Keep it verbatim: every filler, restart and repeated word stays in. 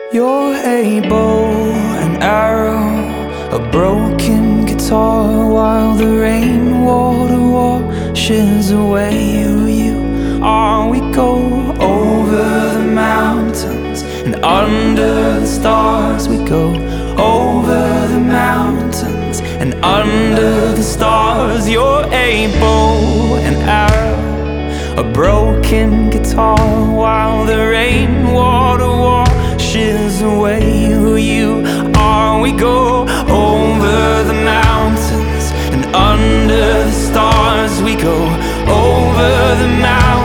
You're a bow and arrow, a broken guitar, while the rainwater washes away who you are. We go over the mountains and under the stars. We go over the mountains and under the stars. You're a bow and arrow, a broken guitar, while the rainwater washes away who you are. We go over the mountains and under the stars. We go over the mountains